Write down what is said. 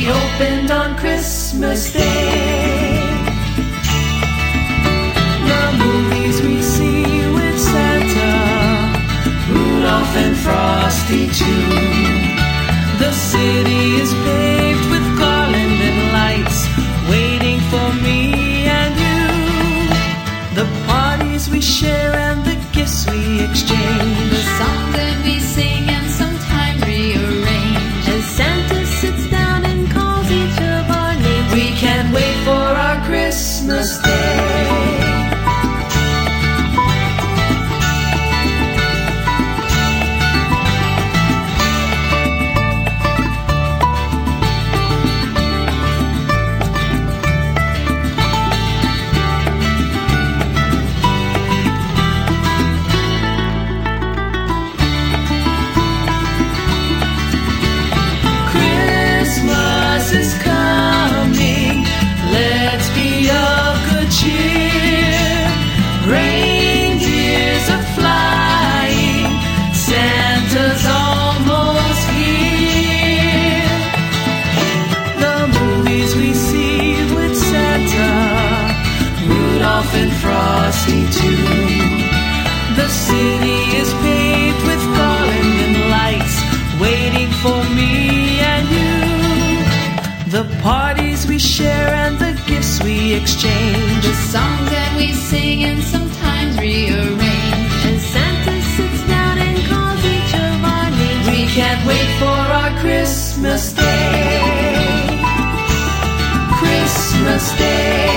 opened on Christmas Day. The movies we see with Santa, Rudolph and Frosty too. The city is paved with garland and lights, waiting for me and you. The parties we share and the gifts we exchange, The songs that we sing and sometimes rearrange. as Santa sits down and calls each of our names. We can't wait for our Christmas Day. Christmas is coming, let's be of good cheer. Reindeers are flying, Santa's almost here. The movies we see with Santa, Rudolph and Frosty too. The city is paved with garland and lights, waiting for me and you. The parties we share and the gifts we exchange, The songs that we sing and sometimes rearrange. as Santa sits down and calls each of our names. We can't wait for our Christmas Day. Christmas Day.